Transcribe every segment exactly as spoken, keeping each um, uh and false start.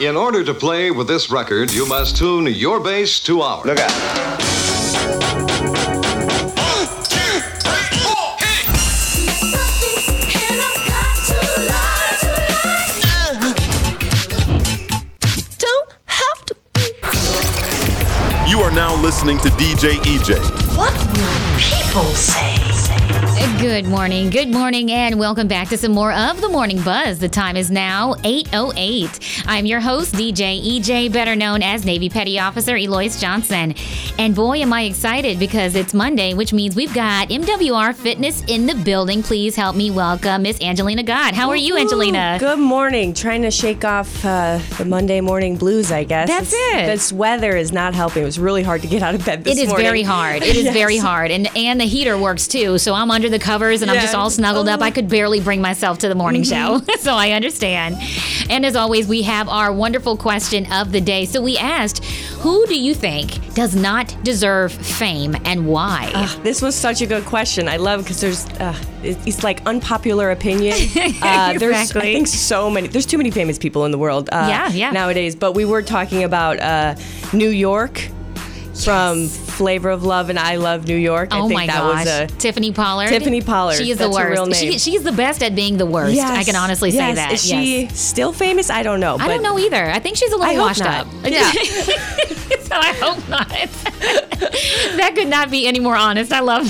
In order to play with this record, you must tune your bass to ours. Look out. You are now listening to D J E J. What will people say? Good morning, good morning, and welcome back to some more of the Morning Buzz. The time is now eight oh eight. I'm your host, D J E J, better known as Navy Petty Officer Eloise Johnson. And boy, am I excited because it's Monday, which means we've got M W R Fitness in the building. Please help me welcome Miss Angelina Gott. How are you, Angelina? Good morning. Trying to shake off uh, the Monday morning blues, I guess. That's it's, it. This weather is not helping. It was really hard to get out of bed this morning. It is morning. very hard. It is Yes. very hard. And and the heater works too, so I'm under the covers and I'm Yeah. just all snuggled Oh. up. I could barely bring myself to the morning Mm-hmm. show, so I understand. And as always, we have our wonderful question of the day. So we asked, who do you think does not deserve fame and why? Uh, this was such a good question. I love because there's uh, it, it's like unpopular opinion. Uh, There's I Exactly. think so many. There's too many famous people in the world. Uh, Yeah, yeah. Nowadays, but we were talking about uh, New York. From Flavor of Love and I Love New York. I Oh think my that gosh. was a Tiffany Pollard. Tiffany Pollard. She is That's the her worst. real name. She, she's the best at being the worst. Yes. I can honestly say Yes. that. Is she Yes. still famous? I don't know. I but don't know either. I think she's a little I hope washed not. up. Yeah. So I hope not. That could not be any more honest. I love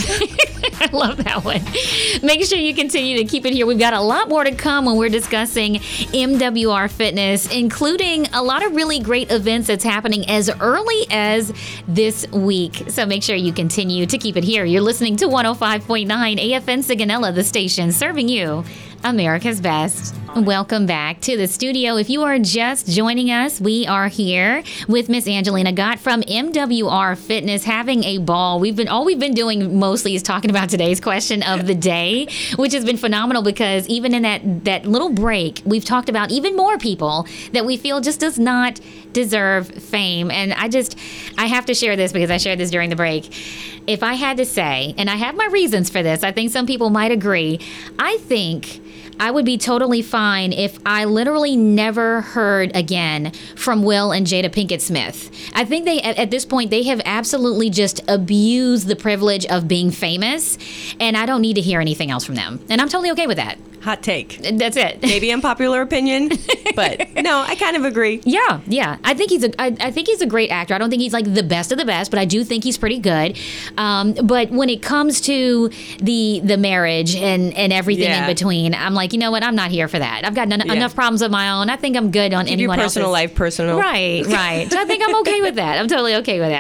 I love that one. Make sure you continue to keep it here. We've got a lot more to come when we're discussing M W R Fitness, including a lot of really great events that's happening as early as this week. So make sure you continue to keep it here. You're listening to one oh five point nine A F N Sigonella, the station serving you America's best. Welcome back to the studio. If you are just joining us, we are here with Miss Angelina Gott from M W R Fitness, having a ball. We've been all we've been doing mostly is talking about today's question of the day, which has been phenomenal because even in that that little break, we've talked about even more people that we feel just does not deserve fame. And I just I have to share this because I shared this during the break. If I had to say, and I have my reasons for this, I think some people might agree. I think I would be totally fine if I literally never heard again from Will and Jada Pinkett Smith. I think they, at, at this point, they have absolutely just abused the privilege of being famous, and I don't need to hear anything else from them. And I'm totally okay with that. Hot take. That's it. Maybe unpopular opinion, but no, I kind of agree. Yeah, yeah. I think he's a. I, I think he's a great actor. I don't think he's like the best of the best, but I do think he's pretty good. Um, but when it comes to the the marriage and and everything Yeah. in between, I'm like, you know what? I'm not here for that. I've got none, Yeah. enough problems of my own. I think I'm good on Keep anyone your personal else's. life personal. Right, right. So I think I'm okay with that. I'm totally okay with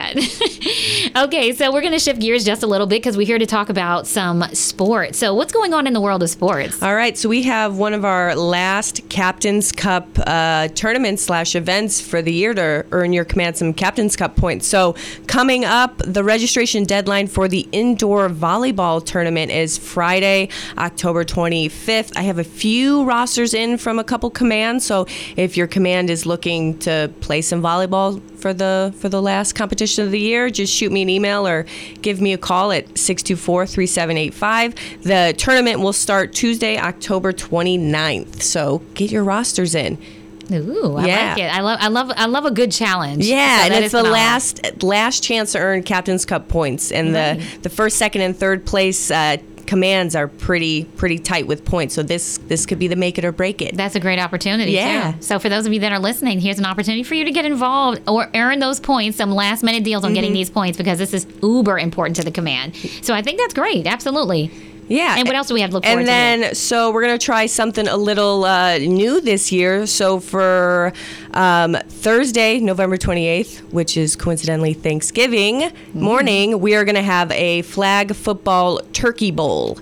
that. Okay, so we're going to shift gears just a little bit because we're here to talk about some sports. So what's going on in the world of sports? All right, so we have one of our last Captain's Cup uh, tournaments slash events for the year to earn your command some Captain's Cup points. So coming up, the registration deadline for the indoor volleyball tournament is Friday, October twenty-fifth. I have a few rosters in from a couple commands, so if your command is looking to play some volleyball for the for the last competition of the year, just shoot me an email or give me a call at six two four, three seven eight five. The tournament will start Tuesday, October twenty-ninth. So get your rosters in. Ooh, I Yeah. like it. I love, I love, I love a good challenge. Yeah, So and that it's is the phenomenal. last last chance to earn Captain's Cup points, and the the first, second, and third place uh, commands are pretty pretty tight with points. So this this could be the make it or break it. That's a great opportunity, Yeah. too. So for those of you that are listening, here's an opportunity for you to get involved or earn those points, some last minute deals on Mm-hmm. getting these points because this is uber important to the command. So I think that's great. Absolutely. Yeah. And what else do we have to look forward And to? then, so we're going to try something a little uh, new this year. So for um, Thursday, November twenty-eighth, which is coincidentally Thanksgiving Mm-hmm. morning, we are going to have a flag football turkey bowl.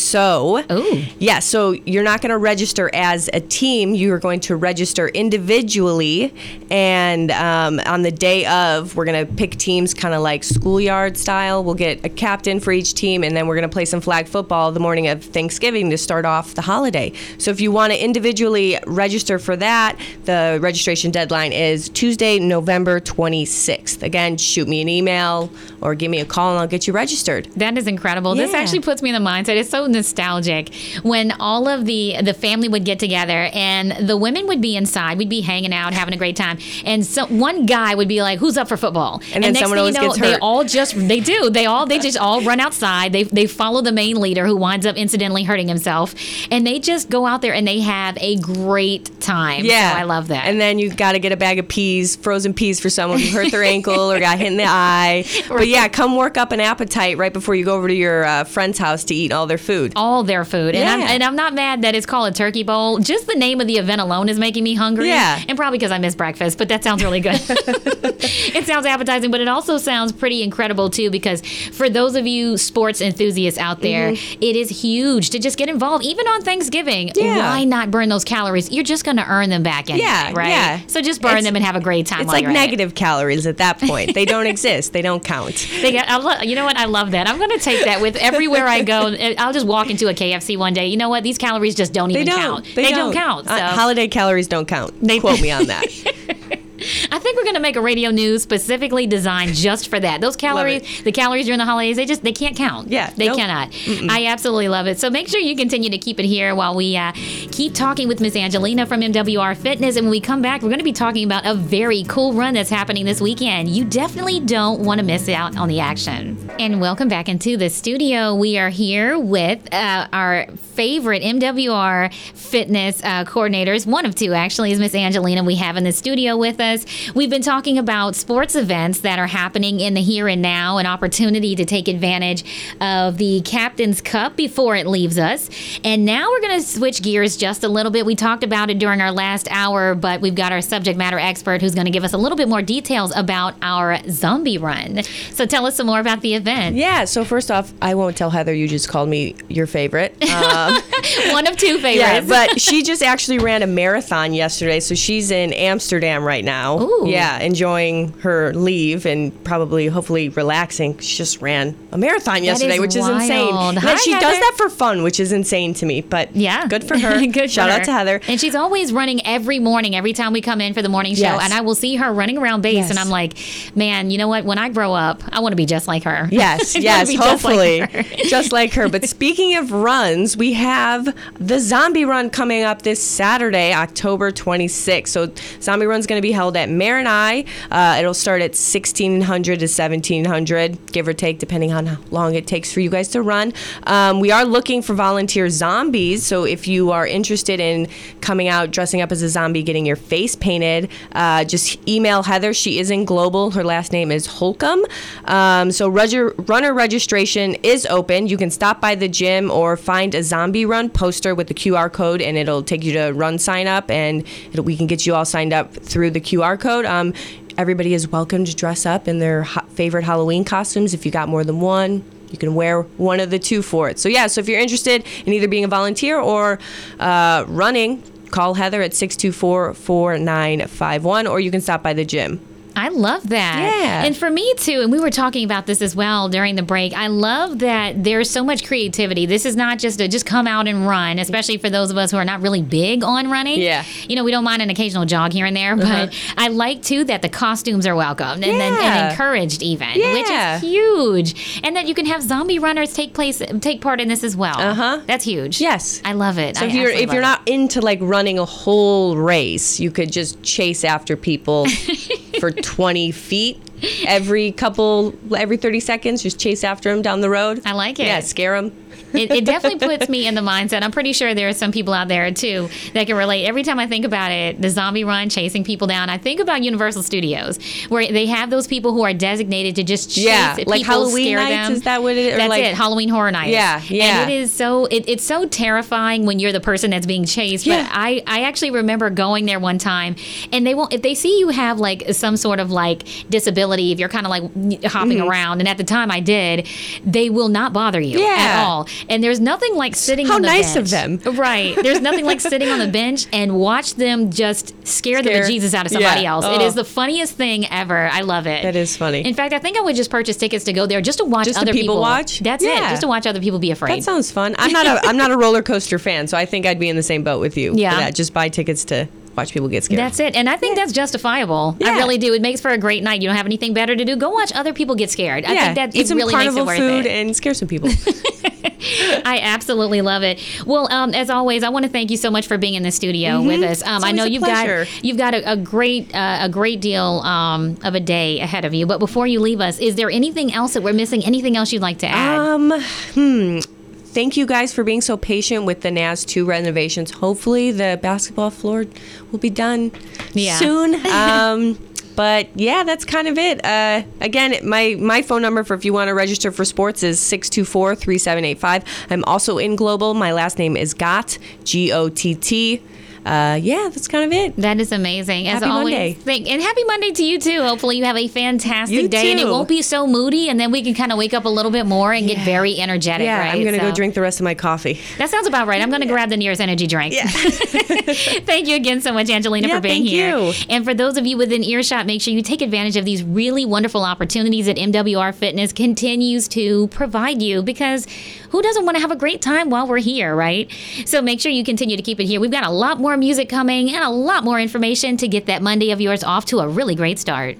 So, Ooh. yeah, so you're not going to register as a team. You are going to register individually. And um, on the day of, we're going to pick teams kind of like schoolyard style. We'll get a captain for each team, and then we're going to play some flag football. football the morning of Thanksgiving to start off the holiday. So if you want to individually register for that, the registration deadline is Tuesday, November twenty-sixth. Again, shoot me an email or give me a call and I'll get you registered. That is incredible. This Yeah. actually puts me in the mindset. It's so nostalgic when all of the the family would get together and the women would be inside. We'd be hanging out, having a great time, and so one guy would be like, "Who's up for football?" And then next someone thing always you know, gets they hurt. all just they do. They all they just all run outside. They they follow the main leader who winds up incidentally hurting himself, and they just go out there and they have a great time. Yeah. So I love that. And then you got to get a bag of peas, frozen peas for someone who hurt their ankle or got hit in the eye. But yeah, come work up an appetite right before you go over to your uh, friend's house to eat all their food. all their food. And, I'm, Yeah. and I'm not mad that it's called a turkey bowl. Just the name of the event alone is making me hungry. Yeah. And probably because I miss breakfast, but that sounds really good. It sounds appetizing, but it also sounds pretty incredible too, because for those of you sports enthusiasts out there, it is huge to just get involved. Even on Thanksgiving, Yeah. why not burn those calories? You're just going to earn them back anyway, Yeah, right? yeah. So just burn It's- them and have a great time It's while like you're at it. negative calories at that point. They don't exist. They don't count. They got, I lo- you know what? I love that. I'm going to take that with everywhere I go. I'll just walk into a K F C one day. You know what? These calories just don't They even don't. count. They, don't. count. So Uh, holiday calories don't count. They- Quote me on that. I think we're going to make a radio news specifically designed just for that. Those calories, it. the calories during the holidays, they just they can't count. Yeah, they nope. cannot. I absolutely love it. So make sure you continue to keep it here while we uh, keep talking with Miss Angelina from M W R Fitness. And when we come back, we're going to be talking about a very cool run that's happening this weekend. You definitely don't want to miss out on the action. And welcome back into the studio. We are here with uh, our favorite M W R Fitness uh, coordinators. One of two, actually, is Miss Angelina we have in the studio with us. We've been talking about sports events that are happening in the here and now, an opportunity to take advantage of the Captain's Cup before it leaves us. And now we're going to switch gears just a little bit. We talked about it during our last hour, but we've got our subject matter expert who's going to give us a little bit more details about our zombie run. So tell us some more about the event. Yeah, so first off, I won't tell Heather you just called me your favorite. Um, One of two favorites. yeah, but she just actually ran a marathon yesterday, so she's in Amsterdam right now. Ooh. Yeah, enjoying her leave and probably, hopefully, relaxing. She just ran a marathon yesterday, is which is insane. wild. And Hi, she Heather. does that for fun, which is insane to me. But Yeah. good for her. Good for Shout her. out to Heather. And she's always running every morning, every time we come in for the morning show. Yes. And I will see her running around base, Yes. and I'm like, man, you know what? When I grow up, I want to be just like her. Yes, I wanna yes, be just like hopefully. her. Just like her. But speaking of runs, we have the Zombie Run coming up this Saturday, October twenty-sixth. So Zombie Run's going to be held at Marinai. Uh, it'll start at sixteen hundred to seventeen hundred, give or take, depending on how long it takes for you guys to run. Um, we are looking for volunteer zombies. So if you are interested in coming out, dressing up as a zombie, getting your face painted, uh, just email Heather. She is in Global. Her last name is Holcomb. Um, so reg- runner registration is open. You can stop by the gym or find a Zombie Run poster with the Q R code, and it'll take you to run sign up, and it'll, we can get you all signed up through the Q R code. Um, everybody is welcome to dress up in their ho- favorite Halloween costumes. If you got more than one, you can wear one of the two for it. So yeah, so if you're interested in either being a volunteer or uh, running, call Heather at six two four, four nine five one, or you can stop by the gym. I love that. Yeah. And for me too, and we were talking about this as well during the break, I love that there's so much creativity. This is not just a just come out and run, especially for those of us who are not really big on running. Yeah. You know, we don't mind an occasional jog here and there, but Uh-huh. I like too that the costumes are welcomed and, then, and Yeah. encouraged even, Yeah. which is huge. And that you can have zombie runners take place take part in this as well. Uh-huh. That's huge. Yes. I love it. So I if you're absolutely if you're love not into like running a whole race, you could just chase after people for twenty feet every couple every thirty seconds. Just chase after them down the road. I like it. Yeah, scare them. it, it definitely puts me in the mindset. I'm pretty sure there are some people out there too that can relate. Every time I think about it, the zombie run, chasing people down, I think about Universal Studios, where they have those people who are designated to just chase Yeah, people, like Halloween scare nights, them. is that what it- or That's like- it, Halloween Horror Nights. Yeah, yeah. And it is so it, it's so terrifying when you're the person that's being chased. Yeah. But I I actually remember going there one time, and they won't if they see you have like some sort of like disability, if you're kind of like hopping Mm-hmm. around, and at the time I did, they will not bother you Yeah. at all. And there's nothing like sitting How on the nice bench. of them. Right. There's nothing like sitting on the bench and watch them just scare, the Scare. bejesus out of somebody Yeah. else. Oh. It is the funniest thing ever. I love it. That is funny. In fact, I think I would just purchase tickets to go there just to watch Just to other people watch? That's it. Yeah. Just to watch other people be afraid. That sounds fun. I'm not a I'm not a roller coaster fan, so I think I'd be in the same boat with you. Yeah. For that. Just buy tickets to watch people get scared. That's it. And I think that's justifiable. I Yeah. really do. It makes for a great night. You don't have anything better to do. Go watch other people get scared. I yeah. think that Eat it some really makes it carnival worth food it. and scare some people. I absolutely love it. Well, um, as always, I want to thank you so much for being in the studio with us. Um, It's I know always a you've pleasure. got you've got a, a great uh, a great deal um, of a day ahead of you. But before you leave us, is there anything else that we're missing? Anything else you'd like to add? Um, hmm. Thank you guys for being so patient with the N A S two renovations. Hopefully, the basketball floor will be done Yeah. soon. Um, but yeah, that's kind of it. Uh, again, my my phone number for if you want to register for sports is six two four, three seven eight five. I'm also in Global. My last name is Gott, G O T T. Uh, yeah, that's kind of it. That is amazing. As Happy always, Monday. Thank, and happy Monday to you too. Hopefully, you have a fantastic You day, and it too. won't be so moody. And then we can kind of wake up a little bit more and get very energetic. Yeah, right? I'm gonna So- go drink the rest of my coffee. That sounds about right. I'm going to grab the nearest energy drink. Yeah. Thank you again so much, Angelina, Yeah, for being thank here. you. And for those of you within earshot, make sure you take advantage of these really wonderful opportunities that M W R Fitness continues to provide you, because who doesn't want to have a great time while we're here, right? So make sure you continue to keep it here. We've got a lot more music coming and a lot more information to get that Monday of yours off to a really great start.